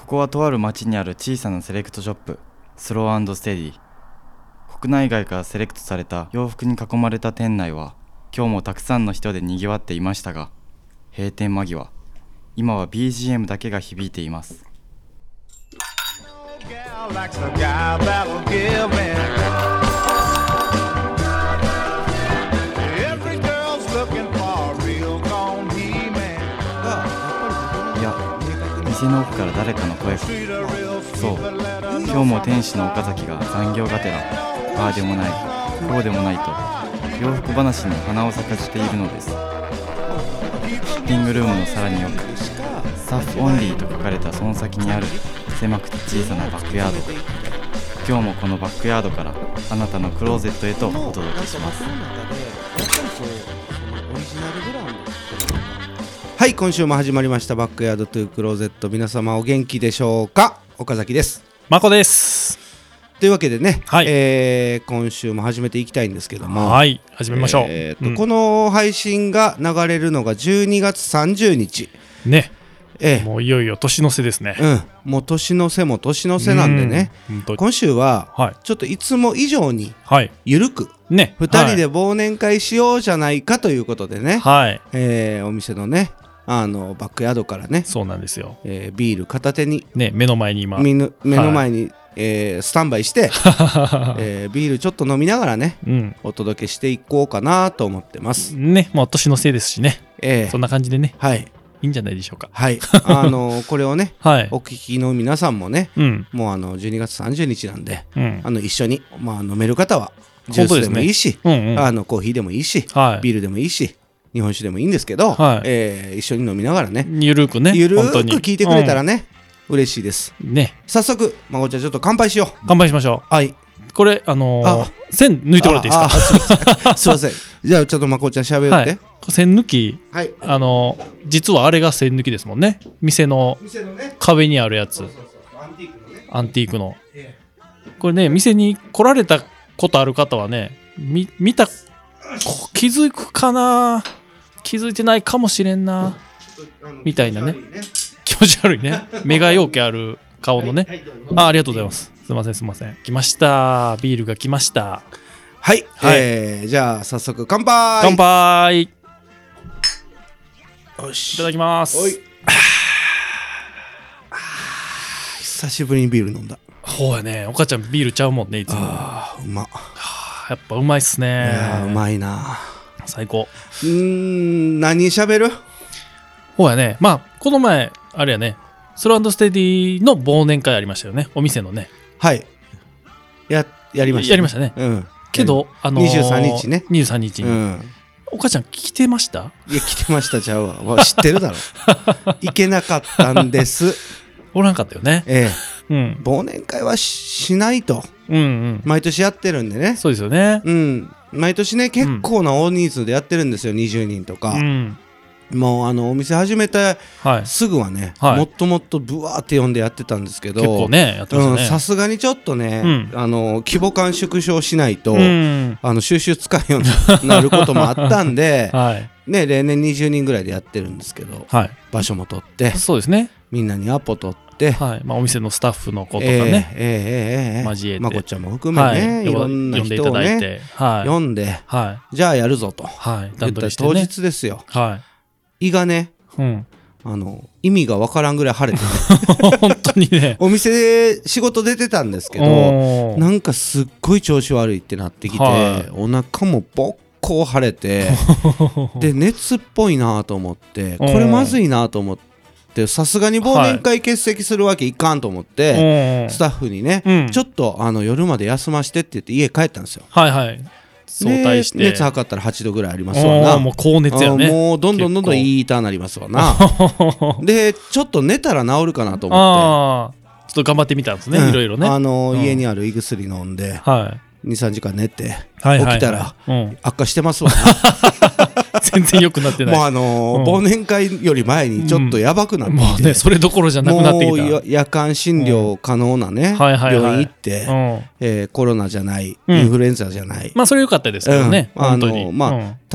ここはとある町にある小さなセレクトショップ、スロー&ステディ。国内外からセレクトされた洋服に囲まれた店内は今日もたくさんの人で賑わっていましたが、閉店間際、今は BGM だけが響いています。いや、店の奥から誰かの声が。そう、今日も店主の岡崎が残業がてら、ああでもないこうでもないと洋服話に鼻を咲かせているのです。シッティングルームのさらに奥、スタッフオンリーと書かれたその先にある狭くて小さなバックヤード。今日もこのバックヤードからあなたのクローゼットへとお届けします。 はい、今週も始まりましたバックヤードトゥークローゼット。皆様お元気でしょうか。岡崎です。 まこです。 というわけでね、 はい、 今週も始めていきたいんですけども、 はい、始めましょう。 この配信が流れるのが12月30日ね、もういよいよ年の瀬ですね。 もう年の瀬も年の瀬なんでね、今週はちょっといつも以上にゆるく、2人で忘年会しようじゃないかということでね、お店のねバックヤードからね、 そうなんですよ、 ビール片手に、 ね、目の前に今目の前に、スタンバイして、ビールちょっと飲みながらね、お届けしていこうかなと思ってますね。もう年のせいですしね、そんな感じでね、いいんじゃないでしょうか。 これをね、お聞きの皆さんもね、もう12月30日なんで、一緒に、飲める方はジュースでもいいし、コーヒーでもいいし、ビールでもいいし、日本酒でもいいんですけど、一緒に飲みながらね、 ゆるくね、 ゆるく聞いてくれたらね、嬉しいですね。早速まこちゃんちょっと乾杯しよう。 乾杯しましょう。はい、これ線抜いてもらっていいですか。 すいません。じゃあちょっとまこちゃん喋って、 線抜き、実はあれが線抜きですもんね。店の壁にあるやつ、アンティークの、これね、店に来られたことある方はね、見た、気づくかな、気づいてないかもしれんなみたいなね、気持ち悪いね、目がようけある顔のね、ありがとうございます。すいません、来ました、ビールが来ました。 はい、じゃあ早速乾杯。 乾杯。 よし、 いただきます。 久しぶりにビール飲んだ。 ほうやね、お母ちゃんビールちゃうもんね、いつも。 うまっ。 やっぱうまいっすね。 いやうまいな、 最高。 何喋る？ ほうやね、この前あれやね、スロー&ステディの忘年会ありましたよね、お店のね。 はい、やりましたね。 やりましたね。けど 23日ね、 23日に、お母ちゃん来てました？ いや、来てましたちゃうわ、知ってるだろ。行けなかったんです。 おらんかったよね。 忘年会はしないと、毎年やってるんでね。 そうですよね。 毎年ね、結構な大人数でやってるんですよ、20人とか。もうお店始めてすぐはね、もっともっとブワーって呼んでやってたんですけど、 結構ね、やってましたね。 さすがにちょっとね、規模感縮小しないと、収集つかんようになることもあったんで、ね、例年20人ぐらいでやってるんですけど、場所も取って、 そうですね、 みんなにアポ取って、 お店のスタッフの子とかね、交えて、 まこちゃんも含めね、いろんな人をね呼んで、じゃあやるぞと言った当日ですよ。胃がね、意味がわからんぐらい腫れてね本当にね、 お店で仕事出てたんですけど、なんかすっごい調子悪いってなってきて、お腹もぼっこ腫れてで、熱っぽいなと思って、これまずいなと思って、さすがに忘年会欠席するわけいかんと思って、スタッフにね、ちょっと夜まで休ましてって言って家帰ったんですよ。 早退して、 熱測ったら8度ぐらいありますわな。 もう高熱やね。 もうどんどんいい痛なりますわなで、ちょっと寝たら治るかなと思って、 ちょっと頑張ってみたんですね、いろいろね。 家にある胃薬飲んで、2,3 時間寝て起きたら悪化してますわな全然良くなってない。 もう忘年会より前にちょっとやばくなってきて、 それどころじゃなくなってきた。 もう夜間診療可能なね、病院行って、コロナじゃない、インフルエンザじゃない、 それ良かったですけどね、本当に。 ただ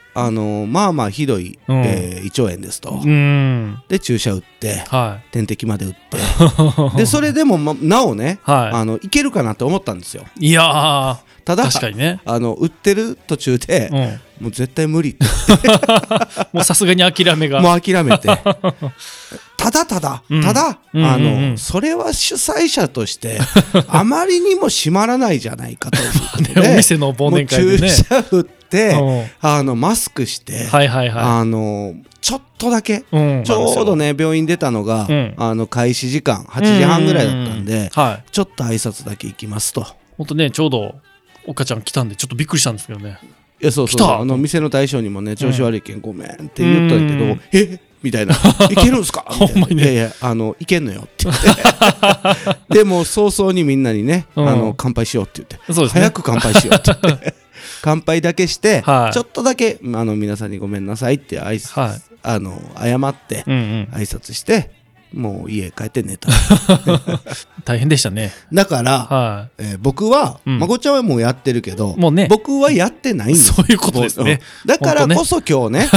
まあまあひどい、 うん胃腸炎ですと、 うんで注射打っては点滴まで打っいてでそれでも、なおね、 はいけるかなと思ったんですよ。 いやーただ確かにね、 打ってる途中で、 うん、 もう絶対無理ってもうさすがに諦めがもう諦めてただ、 うんそれは主催者としてあまりにも閉まらないじゃないかということでお店の忘年会でねもう注射打ってうんマスクして、 はいはいはちょっとだけ、 うんちょうどね病院出たのが、開始時間8時半ぐらいだったんで、 はいちょっと挨拶だけ行きますと。 ほんとねちょうどお母ちゃん来たんでちょっとびっくりしたんですけどね。 いやそう来た店の大将にもね調子悪いけんごめんって言ったんやけど、みたいな「いけるんすか?」みたいなほんまにねいやいけんのよ」って言ってでも早々にみんなにね乾杯しようって言って、 そうですね早く乾杯しようって言って乾杯だけして、 はいちょっとだけ皆さんにごめんなさいって謝ってうんうん挨拶してもう家帰って寝た大変でしたね。 だから、 は僕は、 うんまこちゃんはもうやってるけど、 もうね僕はやってないんです。 そういうことですねだからこそ今日ね、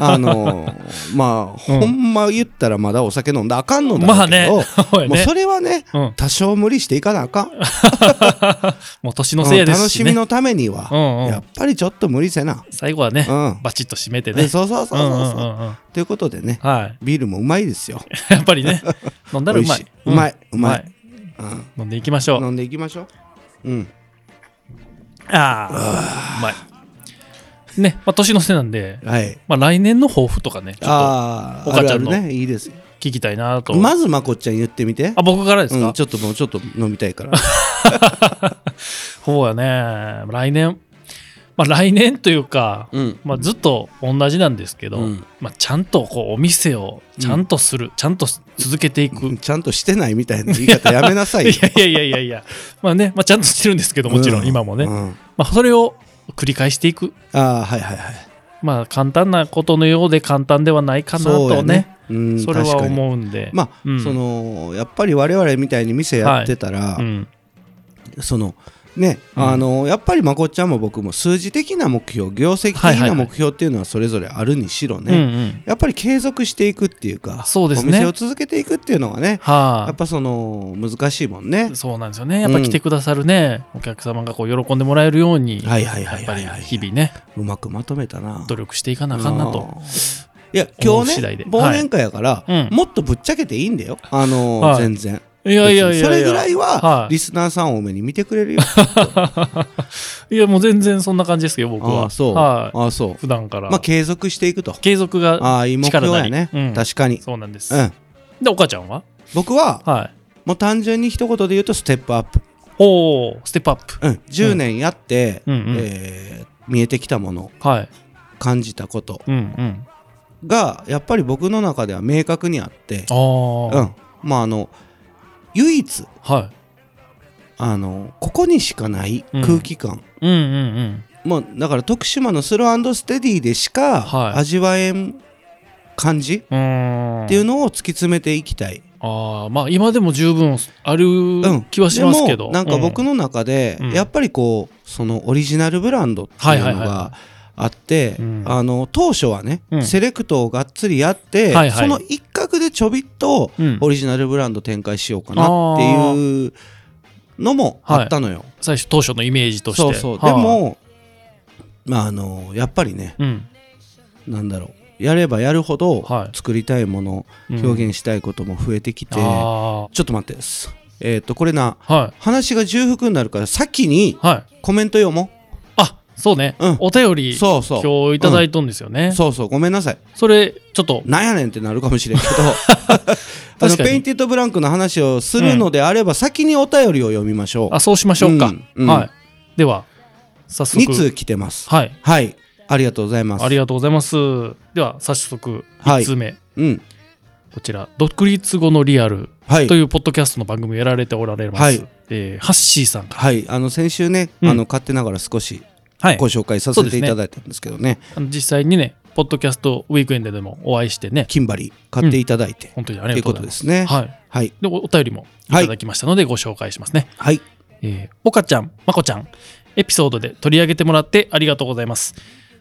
ほんま言ったらまだお酒飲んだらあかんのだろうけど、 まあねそうやねもうそれはね、 うん多少無理していかなあかん。 もう年のせいやですしね。 楽しみのためには、 うんうんやっぱりちょっと無理せな。 最後はね、 うんバチッと締めてね。 そうそうそうそうそう。 うんうんうんうんということでね、 はい。 ビールもうまいですよ。 やっぱりね、飲んだらうまい。 美味しい。うまい、 ううまい。 飲んでいきましょう。 飲んでいきましょう。うん。 ああ、うまい。ね、年の瀬なんで、 はい。 来年の抱負とかね、ちょっああ、 お母ちゃんのあるあるね、いいですよ。 と聞きたいなと。 まずまこっちゃん言ってみて。 僕からですか、 うん、ちょっと飲みたいから。 そうやね、来年というか、 うん。 ずっと同じなんですけど、 うんちゃんとお店をちゃんとする、ちゃんと続けていく。 ちゃんとしてないみたいな言い方やめなさいよ。 いや、ちゃんとしてるんですけど、もちろん今もね、 うんそれを繰り返していく。 ああ、はいはいはい。 簡単なことのようで簡単ではないかなとね、 そうやね。うん、 それは確かに思うんで。 まあ、 うんやっぱり我々みたいに店やってたら、 うんね、やっぱりまこっちゃんも僕も数字的な目標、業績的な目標っていうのはそれぞれあるにしろね、 うんうんやっぱり継続していくっていうか、 そうですねお店を続けていくっていうのがね、 はやっぱ難しいもんね。 そうなんですよね。やっぱ来てくださるね、お客様が喜んでもらえるように、 はいはいやっぱりはいはいはい。 日々ね、 うまくまとめたな。 努力していかなあかんなと。 いや思今日ねう次第で忘年会やから、 はいうんもっとぶっちゃけていいんだよ、 はい全然。 いやいやいやいやそれぐらいははいリスナーさん多めに見てくれるよ。 いや、もう全然そんな感じですよ、僕は。 ああそう、 はい。 ああそう。 普段から。 まあ継続していくと。 継続がああいい目標やね、 力なりうん確かに。 そうなんです。 うん。 で、お母ちゃんは僕ははい。 もう単純に一言で言うとステップアップ。 おお、ステップアップ。 うん。10年やって、 うんうん見えてきたもの、 はい。 感じたことうんうん。 がやっぱり僕の中では明確にあって、 ああ。 うん。まあ唯一はい。 ここにしかない空気感、 うんうんもうだから徳島のスロー&ステディでしかはい味わえん感じうん。 っていうのを突き詰めていきたい。 ああ、今でも十分あるうん気はしますけど。 でもなんか僕の中でうんやっぱりこうそのオリジナルブランドっていうのはいはいはいはがあってうん当初はねうんセレクトをがっつりやってはいはいその一角でちょびっとうんオリジナルブランド展開しようかなっていうのもあったのよ。 最初当初のイメージとして。 そうそう。 はいでもやっぱりねうん。 なんだろうやればやるほどはい作りたいものうん表現したいことも増えてきて、 あちょっと待ってですこれなあ。はい。 話が重複になるから先にはい。 コメント読もあ、そうね。 うんお便り、 そうそう今日いただいとんですよね。 そうそうごめんなさいそれ、ちょっと、 なんやねんってなるかもしれんけど確かにペインティッドブランクの話をするのであれば先にお便りを読みましょう。 そうしましょうか。 うんはい。では、早速。 2通来てます。 はい。 はいありがとうございます。 ありがとうございます。では、早速、 はい 1通目。 うんこちら、独立後のリアルはいというポッドキャストの番組をやられておられます。 はいハッシーさんから。 はい先週ねうん勝手ながら少しはい。 ご紹介させていただいたんですけどね実際にね、ポッドキャストウィークエンドでもお会いしてね、 キンバリー買っていただいて本当にあっていうこりがとうございます。 とですね。 はい。 はいで、お便りもいただきましたので、ご紹介しますね。 はい岡ちゃん、まこちゃん、エピソードで取り上げてもらってありがとうございます。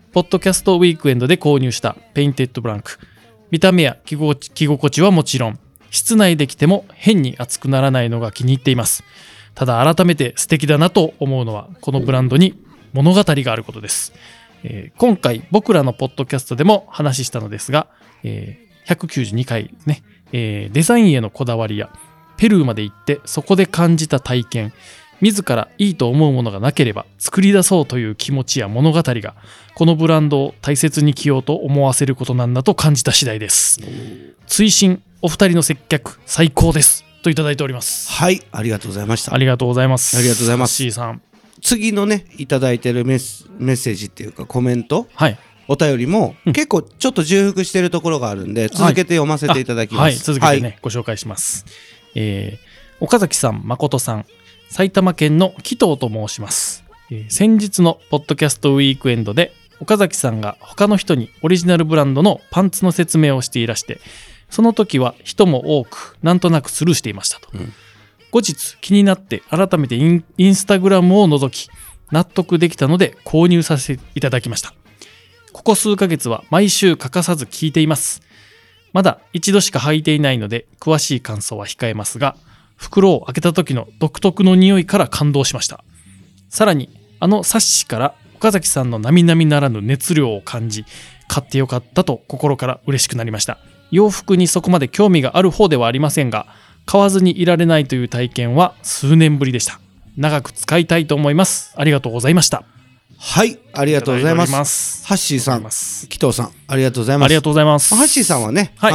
ポッドキャストウィークエンドで購入したペインテッドブランク。見た目や着心地はもちろん、室内で着ても変に熱くならないのが気に入っています。ただ改めて素敵だなと思うのは、このブランドに物語があることです。今回僕らのポッドキャストでも話したのですが、192回ですね、デザインへのこだわりやペルーまで行ってそこで感じた体験、自らいいと思うものがなければ作り出そうという気持ちや物語がこのブランドを大切に着ようと思わせることなんだと感じた次第です。追伸お二人の接客最高ですといただいております。 はい、ありがとうございました。 ありがとうございます。 ありがとうございます。 C さん、 次のねいただいてるメッセージっていうかコメント、 はい、 お便りも結構ちょっと重複してるところがあるんで、続けて読ませていただきます。 はい、続けてね、ご紹介します。岡崎さん、誠さん、埼玉県の紀藤と申します。先日のポッドキャストウィークエンドで岡崎さんが他の人にオリジナルブランドのパンツの説明をしていらして、その時は人も多くなんとなくスルーしていましたと、後日気になって改めてインスタグラムを覗き納得できたので購入させていただきました。ここ数ヶ月は毎週欠かさず聞いています。まだ一度しか履いていないので詳しい感想は控えますが、袋を開けた時の独特の匂いから感動しました。さらに冊子から岡崎さんの並々ならぬ熱量を感じ、買ってよかったと心から嬉しくなりました。洋服にそこまで興味がある方ではありませんが、買わずにいられないという体験は数年ぶりでした。長く使いたいと思います。ありがとうございました。 はい、ありがとうございます。ハッシーさん、紀藤さん、ありがとうございます。 ありがとうございます。 ハッシーさんはね、 はい、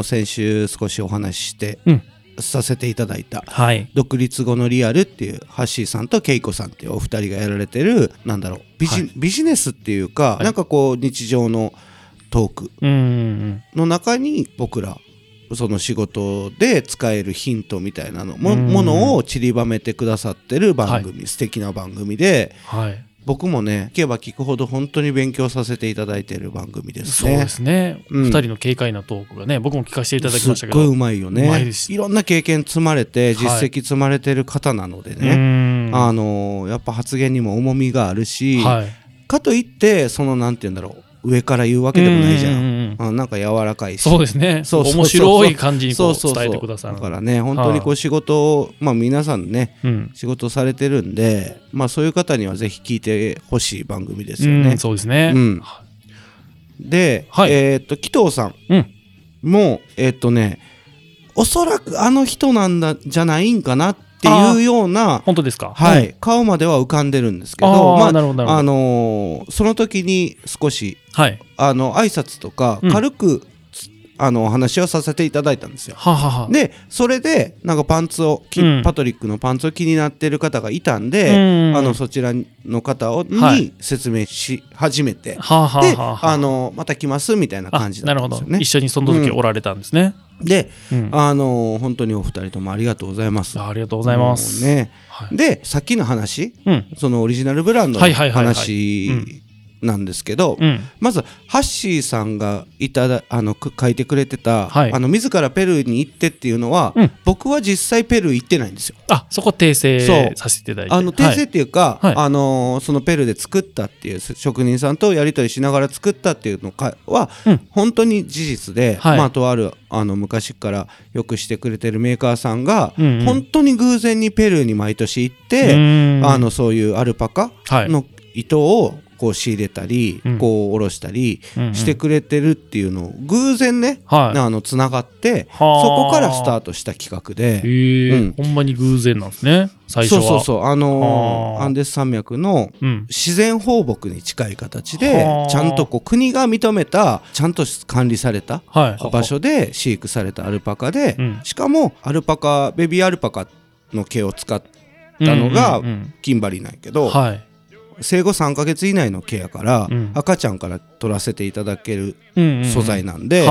先週少しお話しして、させていただいた、 はい、 独立後のリアルっていうハッシーさんとケイコさんっていうお二人がやられてる、なんだろう、ビジネスっていうか、なんかこう日常のトークの中に僕らその仕事で使えるヒントみたいなものを散りばめてくださってる番組、素敵な番組で、僕もね聞けば聞くほど本当に勉強させていただいている番組ですね。 そうですね、2人の軽快なトークがね、僕も聞かせていただきましたけど、 すっごいうまいよね。 うまいです。 いろんな経験積まれて実績積まれてる方なのでね、やっぱ発言にも重みがあるし、かといってそのなんて言うんだろう、上から言うわけでもないじゃん。なんか柔らかいし、 そうですね、面白い感じにこう伝えてくださる。 だからね、本当にこう仕事を、皆さんね、仕事されてるんで、そういう方にはぜひ聞いてほしい番組ですよね。 そうですね。 で、紀藤さんもおそらくあの人なんだじゃないんかなっていうような、 本当ですか。 顔までは浮かんでるんですけど、その時に少し挨拶とか軽くお話をさせていただいたんですよ。でそれでなんかパトリックのパンツを気になってる方がいたんで、そちらの方に説明し始めて、でまた来ますみたいな感じだったんですよね。 一緒にその時おられたんですね。 で、本当にお二人ともありがとうございます。 ありがとうございます。 でさっきの話、そのオリジナルブランドの話なんですけど、まずハッシーさんが書いてくれてた、自らペルーに行ってっていうのは、僕は実際ペルー行ってないんですよ。 そこ訂正させていただいて、 訂正っていうか、そのペルーで作ったっていう職人さんとやり取りしながら作ったっていうのは、本当に事実で、とある昔からよくしてくれてるメーカーさんが、本当に偶然にペルーに毎年行って、そういうアルパカの糸をこう仕入れたり、こう下ろしたりしてくれてるっていうのを偶然ね、つながってそこからスタートした企画で、 ほんまに偶然なんですね、最初は。 そうアンデス山脈の自然放牧に近い形で、ちゃんとこう国が認めたちゃんと管理された場所で飼育されたアルパカで、しかもベビーアルパカの毛を使ったのがキンバリーなんやけど、生後3ヶ月以内の毛やから、赤ちゃんから取らせていただける素材なんで、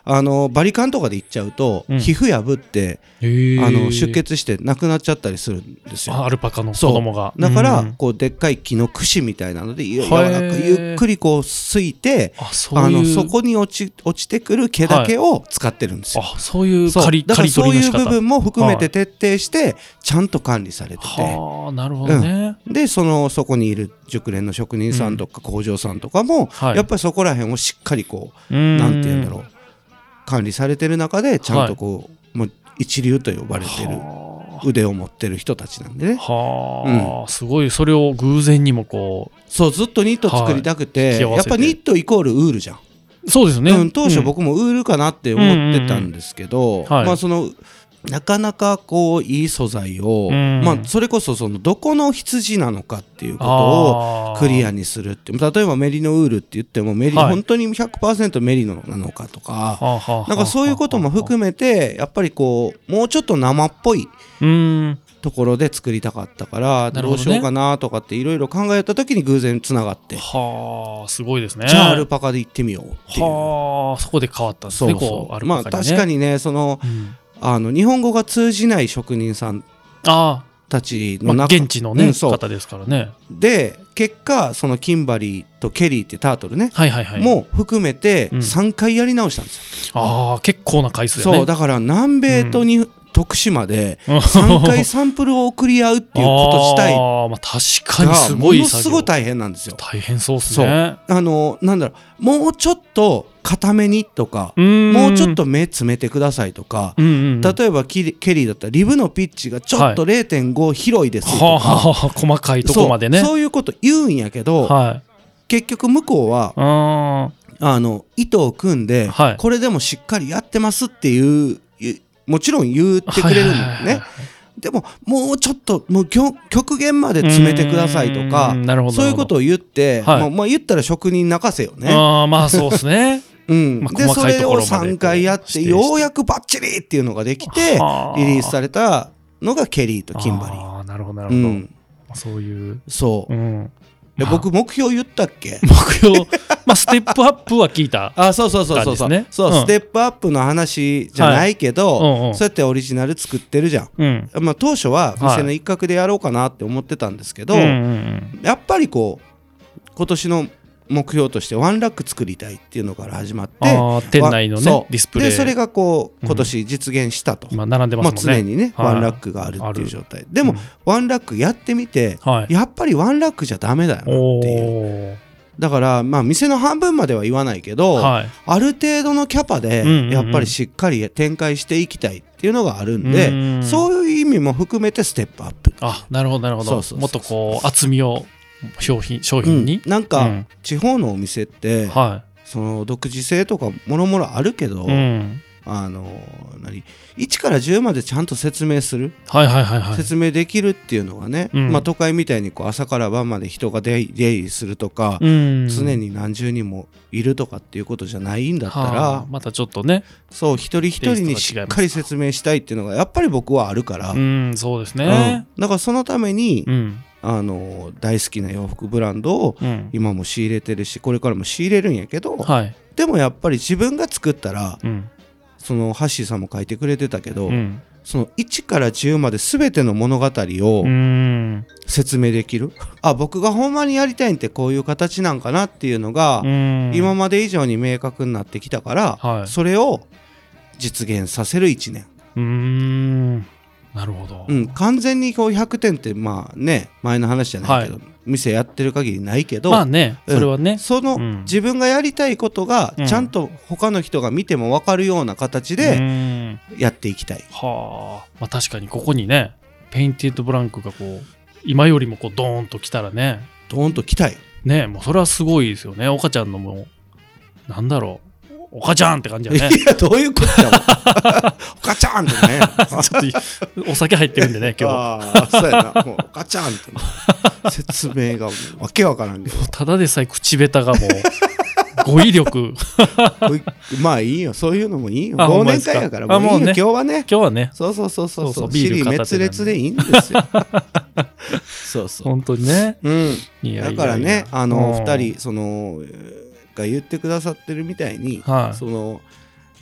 バリカンとかでいっちゃうと、 うん皮膚破って出出血して亡くなっちゃったりするんですよ。 アルパカの子供がだから、 うんこうでっかい木の串みたいなので柔らかくゆっくりこうすいて、 そういうそこに落ちてくる毛だけを使ってるんですよ。 そういうそう刈りだからそういう取りの仕方部分も含めて徹底してちゃんと管理されてて、 はあなるほどね、 でそこにいる熟練の職人さんとか工場さんとかも、 はいやっぱりそこら辺をしっかりこうなんて言うんだろう、管理されてる中でちゃんとこう、もう一流と呼ばれてる腕を持ってる人たちなんでね。 はあ、すごいそれを偶然にもこそうずっとニット作りたくて、やっぱニットイコールウールじゃん。 うそうですね、 当初僕もウールかなって思ってたんですけど、 はいまあなかなかこういい素材を、まあそれこそどこの羊なのかっていうことをクリアにするって、例えばメリノウールって言っても本当に 100% メリノなのかとか、なんかそういうことも含めてやっぱりこうもうちょっと生っぽいところで作りたかったから、どうしようかなとかっていろいろ考えた時に偶然つながって、 はあすごいですね。 じゃあアルパカで行ってみようっていう。 はあそこで変わったんですね。こうアルパカにね。 まあ確かにね日本語が通じない職人さんたちの中、 現地のね、方ですからね。 で結果キンバリーとケリーってタートルね、も含めて3回やり直したんですよ。結構な回数やね。 そうだから南米と徳島で3回サンプルを送り合うっていうこと自体確かにすごいものすごい大変なんですよ。 大変そうですね。 なんだろう、もうちょっと固めにとか、もうちょっと目詰めてくださいとか、例えばケリーだったらリブのピッチがちょっと 0.5 広いですとか、 細かいとこまでね、 そういうこと言うんやけど、結局向こうは糸を組んで、これでもしっかりやってますっていうもちろん言ってくれるんだよね。でももうちょっともう極限まで詰めてくださいとか、そういうことを言って、まあ言ったら職人泣かせよね。 まあそうですね。 でそれを3回やってようやくバッチリっていうのができてリリースされたのがケリーとキンバリー。 なるほどなるほど。そういう僕目標言ったっけ？ 目標ステップアップは聞いた。 そうステップアップの話じゃないけど、そうやってオリジナル作ってるじゃん。まあ当初は店の一角でやろうかなって思ってたんですけど、やっぱりこう今年の目標としてワンラック作りたいっていうのから始まって、 店内のねディスプレイでそれがこう今年実現したと。 今並んでますもんね。 常にねワンラックがあるっていう状態でもワンラックやってみてやっぱりワンラックじゃダメだよなっていう。だからまあ店の半分までは言わないけど、ある程度のキャパでやっぱりしっかり展開していきたいっていうのがあるんで、そういう意味も含めてステップアップ。 なるほどなるほど。もっとこう厚みを商品に、 なんか地方のお店って、独自性とかもろもろあるけど、1から10までちゃんと説明する、説明できるっていうのがね、まあ、都会みたいにこう朝から晩まで人が出入りするとか、常に何十人もいるとかっていうことじゃないんだったら、 またちょっとねそう一人一人にしっかり説明したいっていうのがやっぱり僕はあるから、 そうですね、 だからそのために、大好きな洋服ブランドを今も仕入れてるし、これからも仕入れるんやけど、でもやっぱり自分が作ったら、そのハッシーさんも書いてくれてたけど、その1から10まで全ての物語を説明できる。僕がほんまにやりたいんってこういう形なんかなっていうのが今まで以上に明確になってきたから、それを実現させる1年。 なるほど、 完全にこう100点ってまあね前の話じゃないけど、店やってる限りないけど、 まあねそれはね、 その自分がやりたいことがちゃんと他の人が見ても分かるような形でやっていきたい。 まあ確かにここにねペインティッドブランクがこう今よりもこうドーンときたらね、 ドーンときたいね。 もうそれはすごいですよね。岡ちゃんのもうなんだろう、おかちゃんって感じやね。 いやどういうことだおかちゃんってねちょっとお酒入ってるんでね今日。そうやな、もうおかちゃんって説明がわけわからんけど、 ただでさえ口下手がもう語彙力まあいいよ、そういうのもいいよ。忘年会やからもういいよ、今日はねそうそうビール滅裂でいいんですよそう本当にね。 だからね2人そのが言ってくださってるみたいに、その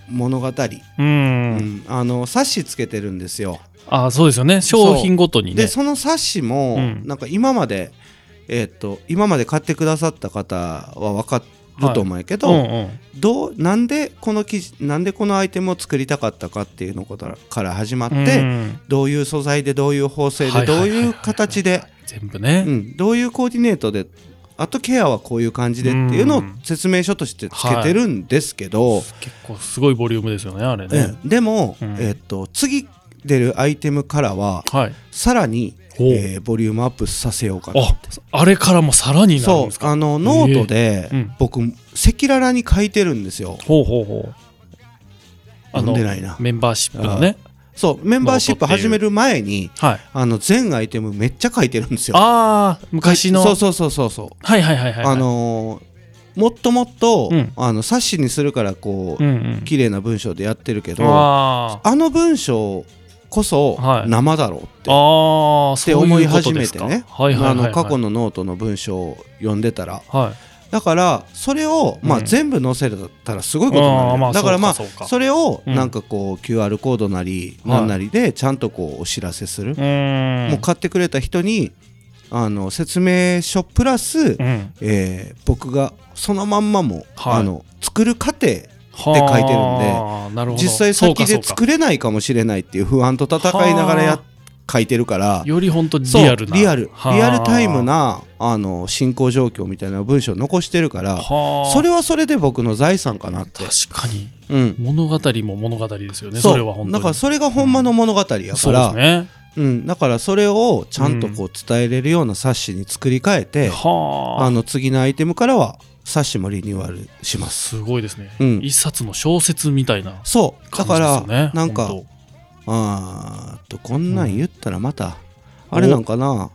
物語、冊子つけてるんですよ。 そうですよね、商品ごとにね。 でその冊子も、なんか今まで買ってくださった方は分かると思うんやけど、なんでこのアイテムを作りたかったかっていうのから始まって、どういう素材でどういう縫製でどういう形で全部ね、 どういうコーディネートで、あとケアはこういう感じでっていうのを説明書としてつけてるんですけど、 結構すごいボリュームですよねあれね。 でも、次出るアイテムからは、さらにボリュームアップさせようかなって。 あれからもさらになるんですか。 ノートで、僕赤裸々に書いてるんですよ。読んでないな。 メンバーシップのね。 そうメンバーシップ始める前に、全アイテムめっちゃ書いてるんですよ。 昔の。 もっともっと、冊子にするからこう、綺麗な文章でやってるけど、あの文章こそ生だろうって思い始めてね、過去のノートの文章を読んでたら、だからそれを全部載せたらすごいことになる。だからそれをなんかこう QR コードなり何なりでちゃんとこうお知らせする。もう買ってくれた人に説明書プラス僕がそのまんまも作る過程で書いてるんで、実際先で作れないかもしれないっていう不安と戦いながら書いてるから、 より本当にリアルなリアルタイムな進行状況みたいな文章を残してるから、それはそれで僕の財産かなって。 確かに、物語も物語ですよね。それは本当にだからそれがほんまの物語やから、だからそれをちゃんとこう伝えれるような冊子に作り変えて、次のアイテムからは冊子もリニューアルします。 すごいですね、一冊の小説みたいな感じですよね。 だからなんかこんなん言ったらまたあれなんかな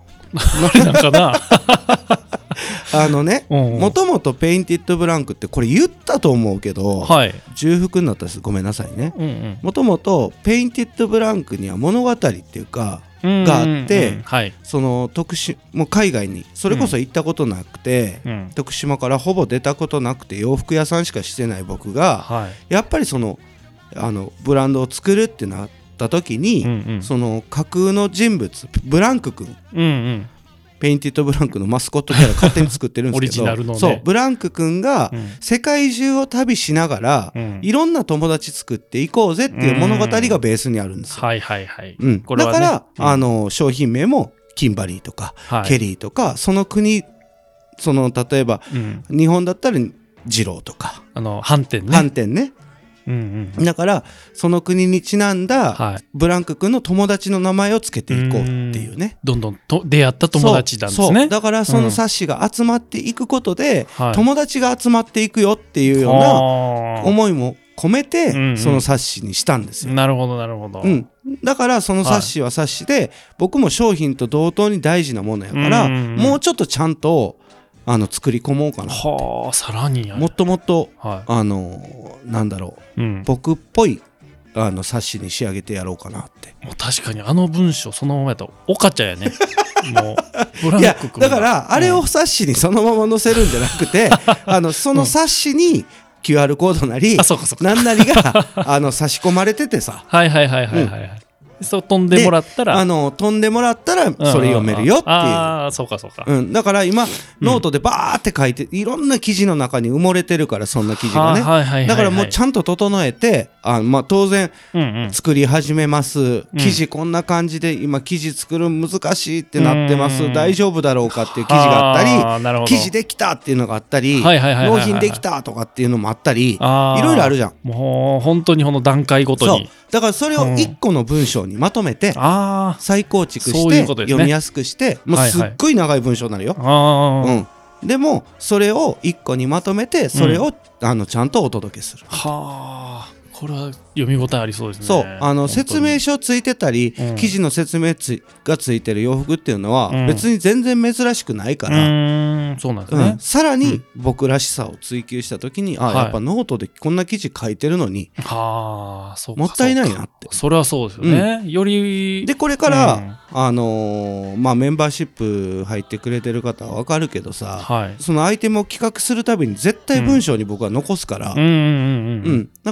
もともとペインティッドブランクってこれ言ったと思うけど、重複になったらごめんなさいね。もともとペインティッドブランクには物語っていうかがあって、そのもう海外にそれこそ行ったことなくて、徳島からほぼ出たことなくて洋服屋さんしかしてない僕が、やっぱりそのブランドを作るってなった時に、その架空の人物ブランク君、ペインティッドブランクのマスコットキャラ勝手に作ってるんですけど、オリジナルのね、ブランク君が世界中を旅しながら、いろんな友達作っていこうぜっていう物語がベースにあるんですよ。だから、商品名もキンバリーとか、ケリーとか、その国、例えば、日本だったらジローとか反転ね。 だからその国にちなんだブランク君の友達の名前をつけていこうっていうね、 どんどんと出会った友達なんですね。 だからその冊子が集まっていくことで、友達が集まっていくよっていうような思いも込めて、その冊子にしたんですよ。 なるほどなるほど。 だからその冊子は冊子で、僕も商品と同等に大事なものやから、もうちょっとちゃんと作り込もうかなって。 さらにもっともっと、なんだろう、僕っぽい冊子に仕上げてやろうかなって。 もう確かに文章そのままやとおかちゃんやね。もうブランク君だからあれを冊子にそのまま載せるんじゃなくて、その冊子に QR コードなり何なりが差し込まれててさ、 そう飛んでもらったら飛んでもらったらそれ読めるよっていう。 そうかそうか。 だから今ノートでバーって書いて、いろんな記事の中に埋もれてるから、そんな記事がね。だからもうちゃんと整えて、当然作り始めます。記事こんな感じで今記事作る難しいってなってます。大丈夫だろうかっていう記事があったり、記事できたっていうのがあったり、納品できたとかっていうのもあったり、いろいろあるじゃん。 もう本当にこの段階ごとに。 だからそれを1個の文章にまとめて再構築して読みやすくして、もうすっごい長い文章になるよ。でもそれを1個にまとめて、それをちゃんとお届けする。 これは読み応えありそうですね。 そう説明書ついてたり、記事の説明がついてる洋服っていうのは別に全然珍しくないから、 そうなんですね。 さらに僕らしさを追求した時に、やっぱノートでこんな記事書いてるのにもったいないなって。 それはそうですよね。よりでこれからメンバーシップ入ってくれてる方は分かるけどさ、そのアイテムを企画するたびに絶対文章に僕は残すから、だからこれか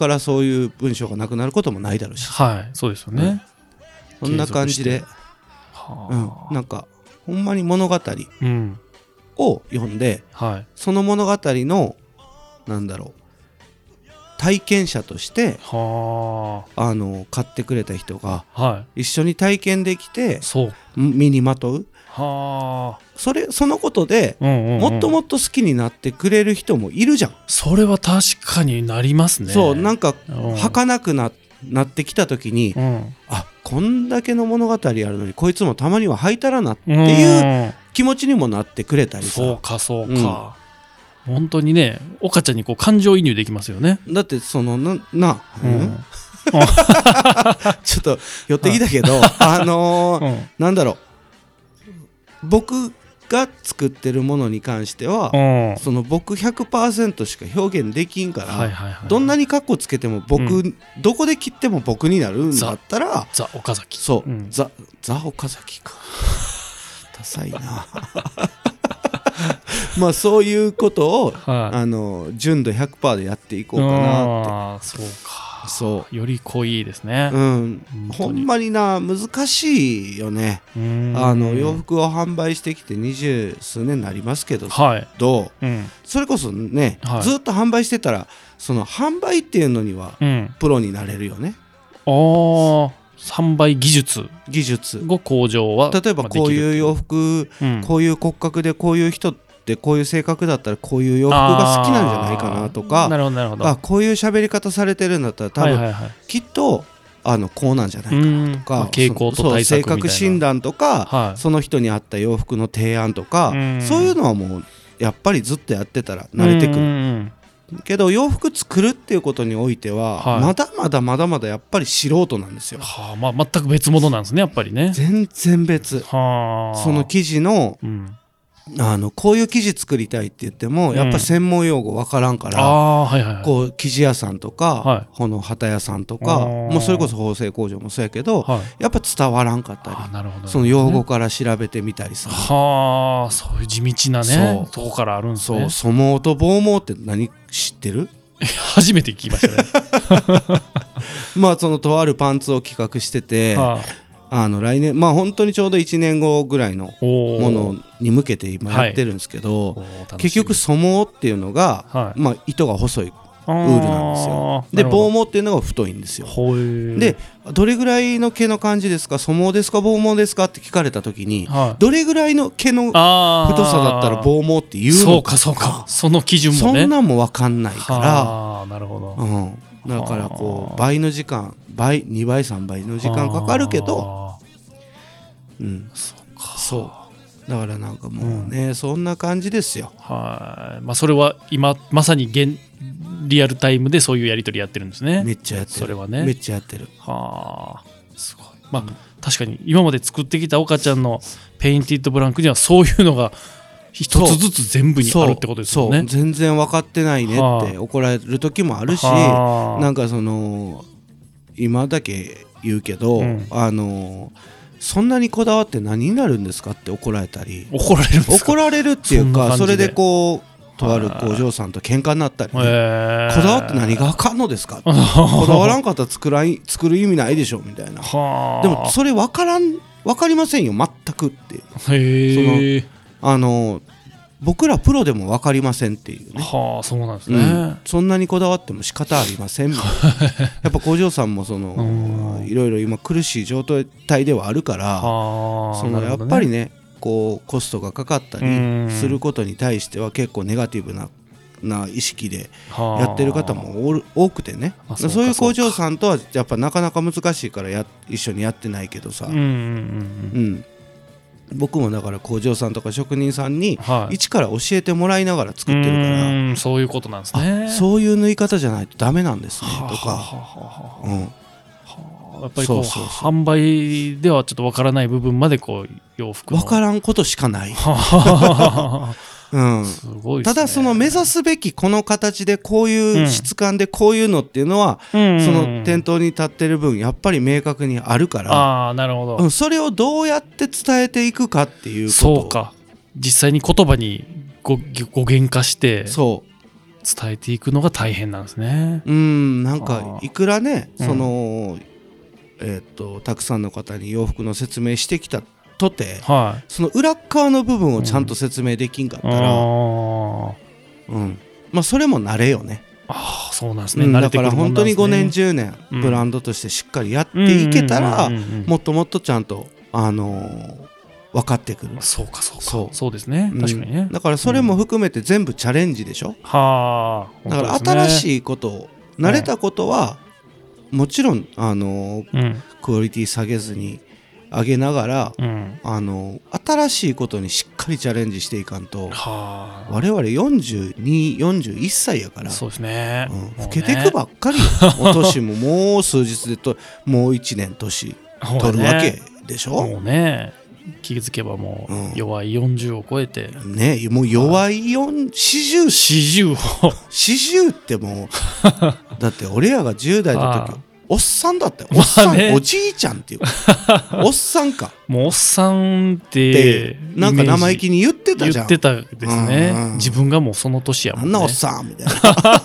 からそういう文章がなくなることもないだろうし、 はいそうですよね、 そんな感じで、なんかほんまに物語を読んで、その物語のなんだろう体験者として買ってくれた人が一緒に体験できて身にまとう、そのことでもっともっと好きになってくれる人もいるじゃん。 それは確かになりますね。 そうなんか儚くなってきた時に、あこんだけの物語あるのにこいつもたまには吐いたらなっていう気持ちにもなってくれたりさ。 そうかそうか、本当にね岡ちゃんにこう感情移入できますよね。 だってそのちょっと寄ってきたけどなんだろう僕が作ってるものに関しては、その僕 100% しか表現できんから、どんなにカッコつけても僕、どこで切っても僕になるんだったらザ岡崎、 そう、ザ岡崎かダサいなまあそういうことを、純度 100% でやっていこうかなって。 そうか、 そうより濃いですね。 ほんまにな難しいよね。洋服を販売してきて20数年になりますけど、それこそね、ずっと販売してたらその販売っていうのにはプロになれるよね。 販売技術の向上は例えばこういう洋服、こういう骨格でこういう人でこういう性格だったらこういう洋服が好きなんじゃないかなとか、こういう喋り方されてるんだったら多分きっとこうなんじゃないかなとか、 傾向と対策みたいな性格診断とか、その人に合った洋服の提案とか、そういうのはもうやっぱりずっとやってたら慣れてくる。けど洋服作るっていうことにおいては、まだまだやっぱり素人なんですよ。 全く別物なんですねやっぱりね。 全然別。その生地のこういう生地作りたいって言っても、やっぱ専門用語わからんから、こう生地屋さんとか、この旗屋さんとか、もうそれこそ縫製工場もそうやけど、やっぱ伝わらんかったり、その用語から調べてみたりさ。 そういう地道なねとこからあるんですね。 そう、粗毛と防毛って何知ってる？ 初めて聞きましたねまあそのとあるパンツを企画してて、来年本当にちょうど1年後ぐらいのものに向けて今やってるんですけど、結局粗毛っていうのが、糸が細いウールなんですよ。で防毛っていうのが太いんですよ。でどれぐらいの毛の感じですか、粗毛ですか防毛ですかって聞かれた時に、どれぐらいの毛の太さだったら防毛って言うのか、 そうかその基準もねそんなんも分かんないから、 なるほど、 だからこう倍の時間2倍3倍の時間かかるけど、そうだからなんかもうね、そんな感じですよ。 それは今まさにリアルタイムでそういうやり取りやってるんですね。 めっちゃやってる。 それはねめっちゃやってる。 すごい。確かに今まで作ってきた岡ちゃんのペインティッドブランクにはそういうのが一つずつ全部にあるってことですよね。 そう全然分かってないねって怒られる時もあるし、なんかその今だけ言うけど、そんなにこだわって何になるんですかって怒られたり、怒られるっていうか、それでこうとある工場さんと喧嘩になったり、こだわって何があかんのですかこだわらんかったら作る意味ないでしょみたいな。でもそれ分かりませんよ全くって。僕らプロでも分かりませんっていうね。 そうなんですね。 そんなにこだわっても仕方ありませんみたいな。やっぱ工場さんもいろいろ今苦しい状態ではあるから、やっぱりねこうコストがかかったりすることに対しては結構ネガティブな意識でやってる方も多くてね。そういう工場さんとはやっぱなかなか難しいから一緒にやってないけどさ、僕もだから工場さんとか職人さんに一から教えてもらいながら作ってるから、 そういうことなんですね。 そういう縫い方じゃないとダメなんですねとか、 やっぱりこう販売ではちょっとわからない部分までこう洋服のわからんことしかないすごいですね。 ただその目指すべきこの形でこういう質感でこういうのっていうのは、その店頭に立ってる分やっぱり明確にあるから、 なるほど、 それをどうやって伝えていくかっていうこと。 そうか、実際に言葉に語源化して伝えていくのが大変なんですね。 なんかいくらね、そのたくさんの方に洋服の説明してきたとて、その裏側の部分をちゃんと説明できんかったら、まあそれも慣れよね。 そうなんですね。慣れてくるもんなんですね。 だから本当に5年10年ブランドとしてしっかりやっていけたら、もっともっとちゃんと分かってくる。 そうかそうですね。確かにね。 だからそれも含めて全部チャレンジでしょ。だから新しいこと慣れたことはもちろんクオリティ下げずに上げながら、新しいことにしっかりチャレンジしていかんと、我々42、41歳やから、 そうですね、 老けていくばっかりよ。お年ももう数日でもう1年年取るわけでしょ。 もうね、気づけばもう弱い40を超えてね、もう弱い40ってもうだって俺らが10代の時おっさんだったよ。おっさん、おじいちゃんっていうおっさんか。 もうおっさんってなんか生意気に言ってたじゃん。 言ってたですね。自分がもうその年やもんね。 なんなおっさんみたいな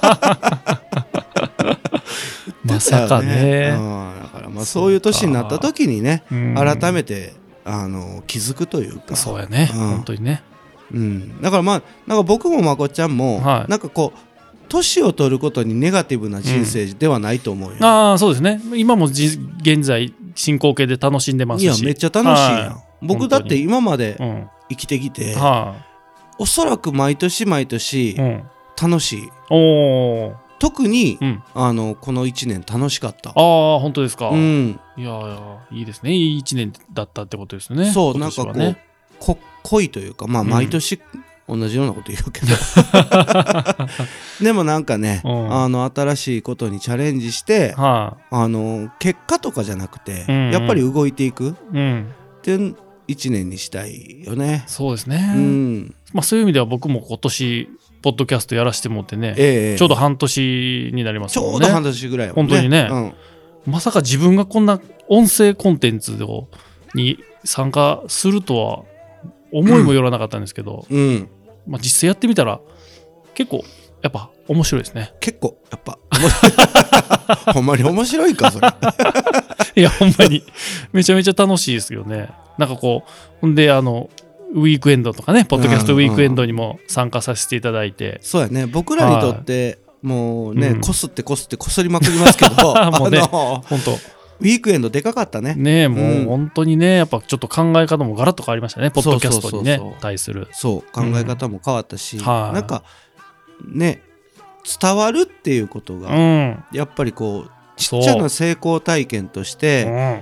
まさかね。 だからまあそういう年になった時にね、改めて気づくというか。 そうやね、本当にね。 だからまあなんか僕もまこちゃんもなんかこう年を取ることにネガティブな人生ではないと思うよ。 そうですね。今も現在進行形で楽しんでますし。 いやめっちゃ楽しいやん。僕だって今まで生きてきて、おそらく毎年毎年楽しい。特にこの1年楽しかった。 本当ですか。いやいいですね。いい1年だったってことですね。 そう、なんかこう濃いというか、まあ毎年同じようなこと言うけどでもなんかね、新しいことにチャレンジして、結果とかじゃなくて、やっぱり動いていくって1年にしたいよね。 そうですね。まあそういう意味では僕も今年ポッドキャストやらせてもってね、ちょうど半年になりますもんね。 ちょうど半年ぐらい、 本当にね、まさか自分がこんな音声コンテンツに参加するとは思いもよらなかったんですけど、まあ、実際やってみたら結構やっぱ面白いですね。 結構やっぱほんまに面白いかそれいやほんまにめちゃめちゃ楽しいですよね。なんかこうほんでウィークエンドとかね、ポッドキャストウィークエンドにも参加させていただいて、 そうやね、僕らにとってもうね、こすってこすりまくりますけどもうね、本当ウィークエンドでかかったね。 ねえ、もう本当にね、やっぱちょっと考え方もガラッと変わりましたね、ポッドキャストにね対する。 そう考え方も変わったし、なんかね伝わるっていうことが、やっぱりこうちっちゃな成功体験として、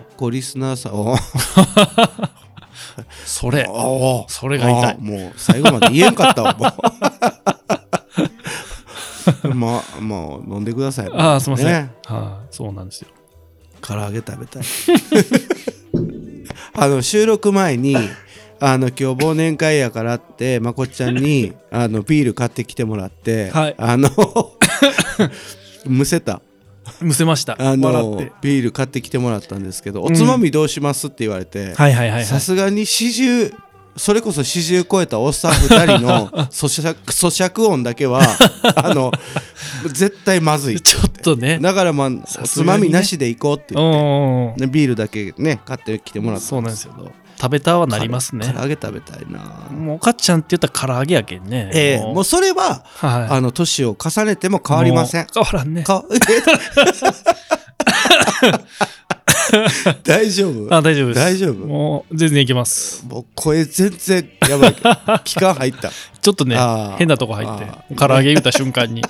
こうリスナーさんをそれが痛い。 もう最後まで言えんかったわもう飲んでください。 すいません。そうなんですよ。 唐揚げ食べたい収録前に今日忘年会やからってまこっちゃんにビール買ってきてもらって、むせました。ビール買ってきてもらったんですけど、おつまみどうしますって言われて、さすがにそれこそ40超えたおっさん2人の咀嚼音だけは絶対まずいってちょっとね。 だからまあおつまみなしで行こうって言って、ビールだけね買ってきてもらったんですけど、 食べたはなりますね。 唐揚げ食べたいな。 もうおかっちゃんって言ったら唐揚げやけんね。 もうそれは年を重ねても変わりません。 変わらんね。 大丈夫？ 大丈夫です。 大丈夫？ もう全然いけます。 もう声全然やばいけど気管入った。 ちょっとね変なとこ入って唐揚げ言った瞬間に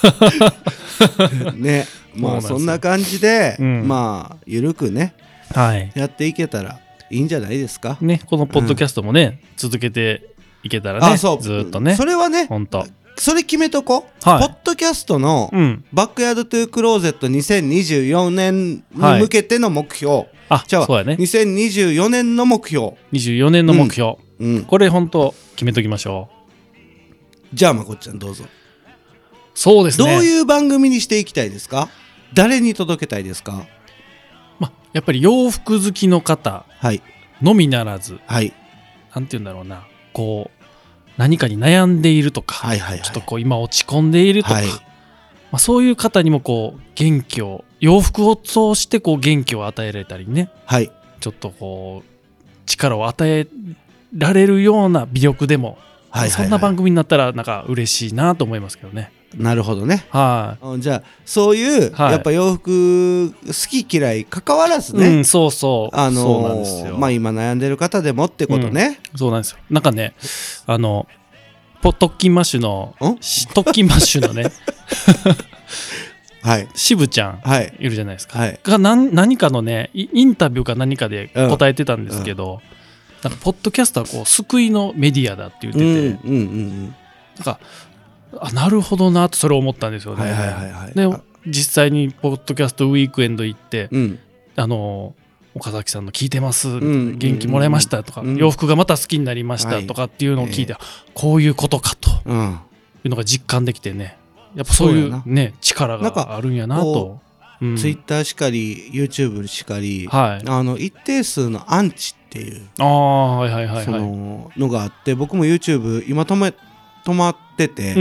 ね、まあそんな感じで、まあゆるくね、やっていけたらいいんじゃないですかね。このポッドキャストもね、続けていけたらね、ずっとね。 それはね、 本当それ決めとこう。ポッドキャストのバックヤードトゥークローゼット2024年に向けての目標。じゃあ2024年の目標。 24年の目標。これ本当決めときましょう。 じゃあまこっちゃんどうぞ。 そうですね。 どういう番組にしていきたいですか？誰に届けたいですか？ やっぱり洋服好きの方のみならず、なんて言うんだろうな、こう何かに悩んでいるとか、 はいはいはい、 ちょっとこう今落ち込んでいるとか、 はい、 そういう方にもこう元気を、洋服を通してこう元気を与えられたりね、 はい、 ちょっとこう力を与えられるような魅力でも、 はいはいはい、 そんな番組になったらなんか嬉しいなと思いますけどね。 なるほどね。 はい。 じゃあそういう、やっぱ洋服好き嫌い関わらずね、 そうそう、そうなんですよ。 今悩んでる方でもってことね、 そうなんですよ。なんかね、トッキンマッシュのねはい、 渋ちゃん、 はい、 いるじゃないですか、 はい、 が何かのねインタビューか何かで答えてたんですけど、なんかポッドキャストはこう救いのメディアだって言ってて、なんかなるほどなとそれを思ったんですよね。 はいはいはいはい、 で実際にポッドキャストウィークエンド行って、岡崎さんの聞いてます、元気もらいましたとか、洋服がまた好きになりましたとかっていうのを聞いて、こういうことかというのが実感できてね、やっぱそういうね力があるんやなと。 ツイッターしかり YouTube しかり、一定数のアンチっていうのがあって、僕も YouTube 今止まってて、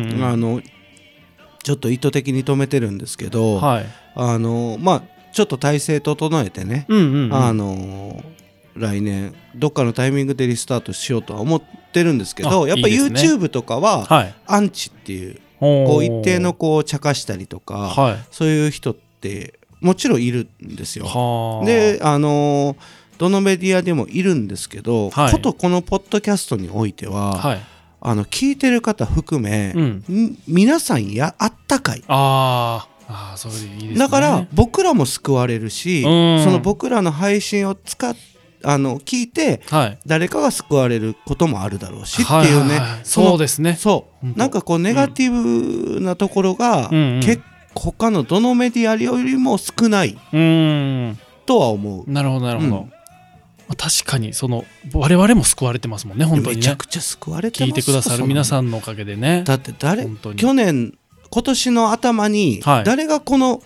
ちょっと意図的に止めてるんですけど、ちょっと体制整えてね、来年どっかのタイミングでリスタートしようとは思ってるんですけど、やっぱ YouTube とかはアンチっていう、こう一定のこう茶化したりとか、そういう人ってもちろんいるんですよ。でどのメディアでもいるんですけど、ことこのポッドキャストにおいては、聞いてる方含め、皆さんあったかい。 それでいいですね。 だから僕らも救われるし、その僕らの配信を聞いて、誰かが救われることもあるだろうしっていうね。 そうですね。 なんかこうネガティブなところが、他のどのメディアよりも少ないとは思う。 なるほどなるほど。確かに我々も救われてますもんね、本当にね。 めちゃくちゃ救われてます。 聞いてくださる皆さんのおかげでね。 だって今年の頭に誰がこの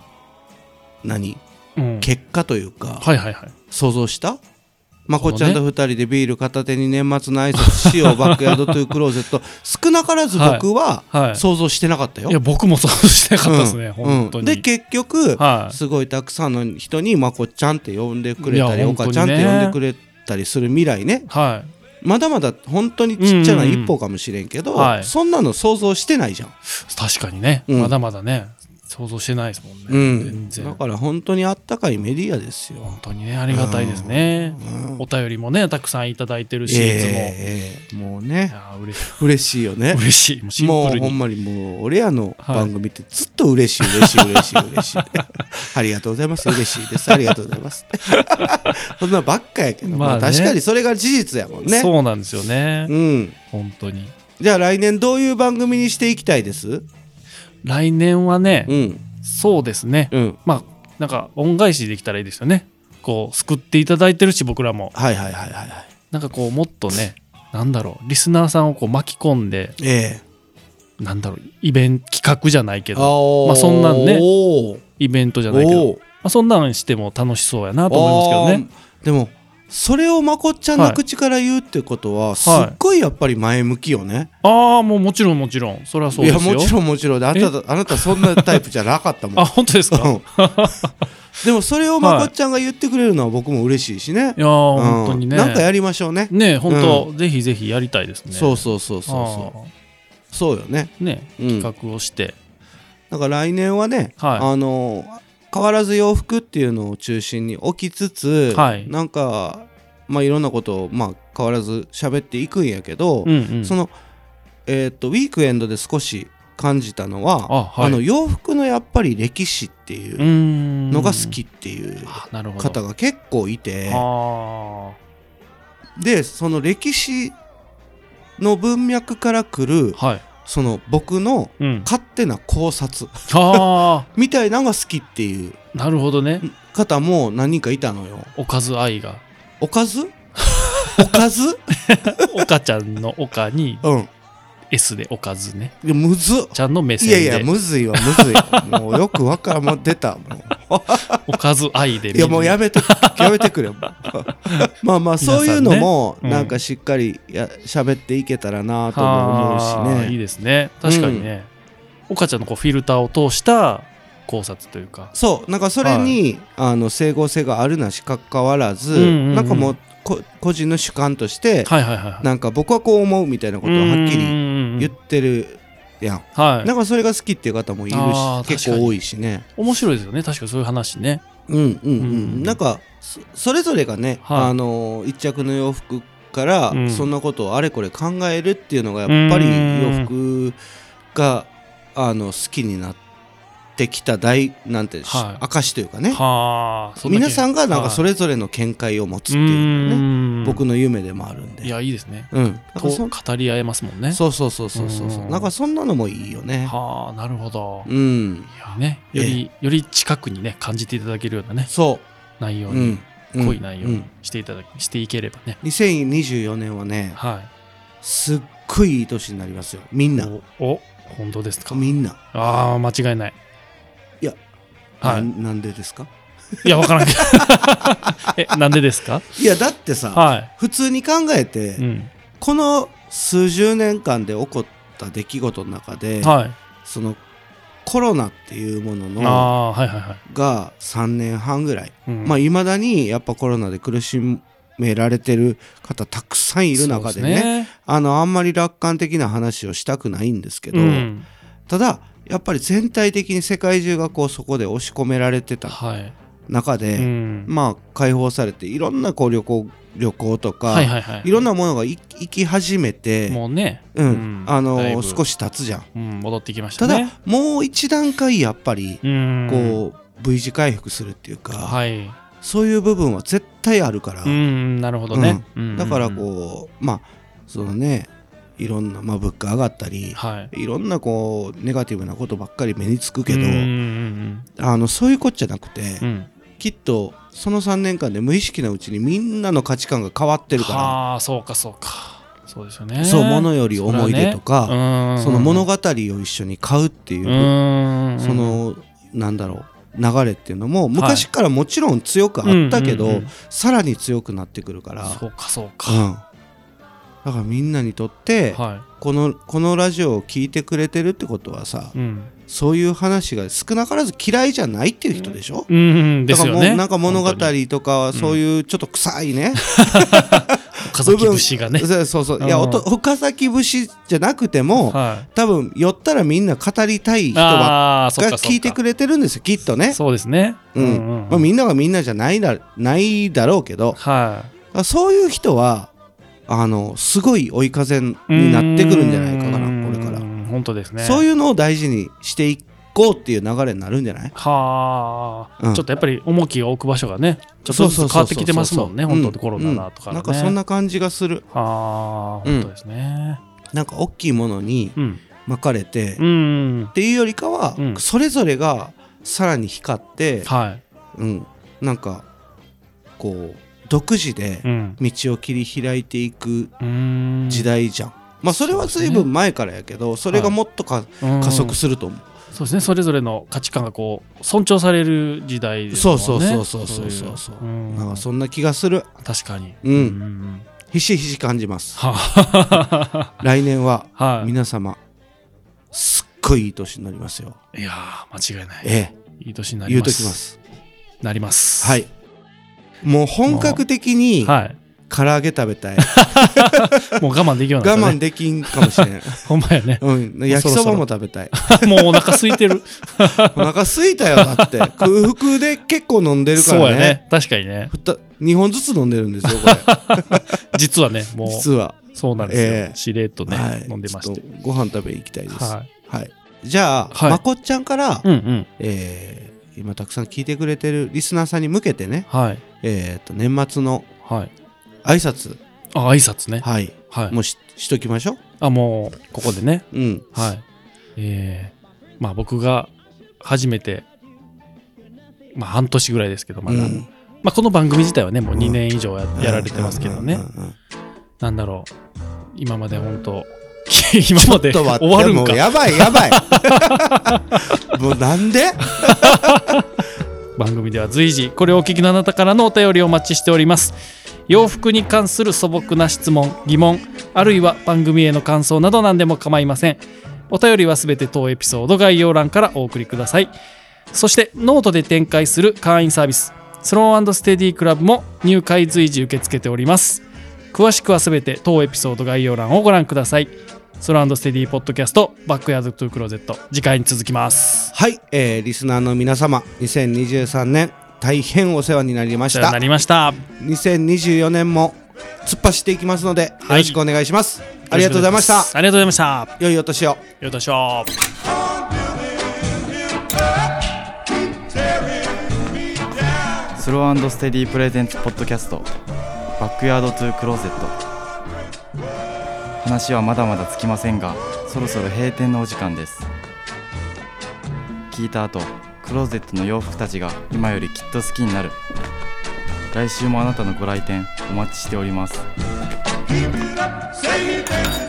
結果というか想像した？まこちゃんと2人でビール片手に年末の挨拶しようバックヤードトゥークローゼット、少なからず僕は想像してなかったよ。 いや僕も想像してなかったですね、本当に。 で結局すごいたくさんの人にまこちゃんって呼んでくれたり、おかちゃんって呼んでくれたりする未来ね、まだまだ本当にちっちゃな一歩かもしれんけど、そんなの想像してないじゃん。 確かにね、まだまだね想像してないですもんね、全然。 だから本当にあったかいメディアですよ。 本当にね、ありがたいですね。お便りもねたくさんいただいてるし、いつももうね嬉しいよね。 嬉しい。 もうほんまにもう俺らの番組ってずっと嬉しい嬉しい嬉しい嬉しいありがとうございます、嬉しいです、ありがとうございますそんなばっかやけど、確かにそれが事実やもんね。 そうなんですよね、本当に。 じゃあ来年どういう番組にしていきたいです？ 来年はね、そうですね、なんか恩返しできたらいいですよね。こう救っていただいてるし僕らも、なんかこうもっとね、なんだろう、リスナーさんをこう巻き込んで、なんだろう、企画じゃないけど、そんなんね、イベントじゃないけど、そんなんしても楽しそうやなと思いますけどね。 でもそれをまこっちゃんの口から言うってことは、すっごいやっぱり前向きよね。 もちろんそれはそうですよ。 いやもちろんで、あなたそんなタイプじゃなかったもん本当ですかでもそれをまこっちゃんが言ってくれるのは僕も嬉しいしね。 いや本当にね、 なんかやりましょうね。 本当ぜひぜひやりたいですね。 そうよね。 企画をして、 だから来年はね、変わらず洋服っていうのを中心に置きつつ、なんかいろんなことを変わらず喋っていくんやけど、そのウィークエンドで少し感じたのは、洋服のやっぱり歴史っていうのが好きっていう方が結構いて、でその歴史の文脈からくる、その僕の勝手な考察、みたいなのが好きっていう方も何人かいたのよ。 おかず愛がおかずおかずおかちゃんのおかに、S でおかずね。 むずっちゃんの目線で。 いやむずいわもうよくわからん、もう出たもうおかず愛で見る。 いやもうやめてくれよまあまあそういうのも皆さんねなんかしっかり喋っていけたらなとも思うしね。 いいですね。確かにね。岡ちゃんのこうフィルターを通した考察というか。 そうなんかそれに、整合性があるなしかかわらず、なんかもう個人の主観として、なんか僕はこう思うみたいなことをはっきり言ってるやん。なんかそれが好きっていう方もいるし結構多いしね。 面白いですよね。確かにそういう話ね。 なんかそれぞれがね、一着の洋服からそんなことをあれこれ考えるっていうのがやっぱり洋服が好きになってきたなんて証というかね、皆さんがなんかそれぞれの見解を持つっていうのね、僕の夢でもあるんで。 いやいいですね。 語り合えますもんね。 そうなんかそんなのもいいよね。 なるほど。より近くにね感じていただけるようなね内容に、濃い内容にしていければね。 2024年はね、すっごいいい年になりますよ、みんな。 本当ですか。 みんな。 間違いない。 いや、なんでですか。 いや分からんなんでですか。 いやだってさ、普通に考えて、この数十年間で起こった出来事の中で、そのコロナっていうもののが3年半ぐらい、いまだにやっぱコロナで苦しめられてる方たくさんいる中でね、あんまり楽観的な話をしたくないんですけど、ただやっぱり全体的に世界中がこうそこで押し込められてた中で、解放されていろんなこう旅行とか、いろんなものが行き始めて、もうね、少し経つじゃん、 戻ってきましたね。 ただもう一段階やっぱりこう V 字回復するっていうか、そういう部分は絶対あるから。 なるほどね。 だからこうそのね、いろんな物価上がったり、いろんなこうネガティブなことばっかり目につくけど、そういうことじゃなくて、きっとその3年間で無意識なうちにみんなの価値観が変わってるから。 そうですよね。 物より思い出とか、その物語を一緒に買うっていう、そのなんだろう流れっていうのも昔からもちろん強くあったけど、さらに強くなってくるから。だからみんなにとって、このラジオを聞いてくれてるってことはさ、そういう話が少なからず嫌いじゃないっていう人でしょ。だからもうなんか物語とかそういうちょっと臭いね岡崎節がね。 いや岡崎節じゃなくても、多分寄ったらみんな語りたい人が聞いてくれてるんですよ、きっとね。 そうですね。 みんながみんなじゃないだろうけど、そういう人はすごい追い風になってくるんじゃないかな、これから。 本当ですね。 そういうのを大事にしていこうっていう流れになるんじゃない？ ちょっとやっぱり重きを置く場所がね、ちょっとずつ変わってきてますもんね。本当にコロナだとかね。 なんかそんな感じがする。 本当ですね。 なんか大きいものに巻かれてっていうよりかは、それぞれがさらに光って、なんかこう独自で道を切り開いていく時代じゃん。それは随分前からやけど、それがもっと加速すると思う。 そうですね。それぞれの価値観がこう尊重される時代ですもんね。 そうなんかそんな気がする。 確かに。 ひしひし感じます。来年は皆様すっごいいい年になりますよ。 いや間違いない。いい年になります。 言うときます。 なります。 はい。もう本格的に唐揚げ食べたい。 もう我慢できるようになったね。 我慢できんかもしれない。 ほんまやね。 焼きそばも食べたい。 もうお腹空いてる。 お腹空いたよ、だって空腹で結構飲んでるからね。 そうやね。確かにね。 2本ずつ飲んでるんですよ、これ。 実はね、もう実はそうなんですよ。しれっとね飲んでまして。 ご飯食べ行きたいです。はい。じゃあまこっちゃんから今たくさん聞いてくれてるリスナーさんに向けてね、年末の挨拶。 挨拶ね。 もうしときましょう。もうここでね。僕が初めて半年ぐらいですけど、まだこの番組自体はねもう2年以上やられてますけどね。なんだろう、今まで本当今まで終わるんか。 もうやばいもうなんで番組では随時これをお聞きのあなたからのお便りをお待ちしております。洋服に関する素朴な質問、疑問、あるいは番組への感想など何でも構いません。お便りはすべて当エピソード概要欄からお送りください。そしてノートで展開する会員サービススロー&ステディクラブも入会随時受け付けております。詳しくはすべて当エピソード概要欄をご覧ください。スロー&ステディポッドキャストバックヤードトゥークローゼット、次回に続きます。 はい、リスナーの皆様、2023年大変お世話になりました。2024年も突っ走っていきますので、よろしくお願いします。ありがとうございました。 ありがとうございました。 良いお年を。 良いお年を。 スロー&ステディプレゼンツポッドキャストバックヤードトゥークローゼット。話はまだまだつきませんが、そろそろ閉店のお時間です。聞いた後、クローゼットの洋服たちが今よりきっと好きになる。来週もあなたのご来店お待ちしております。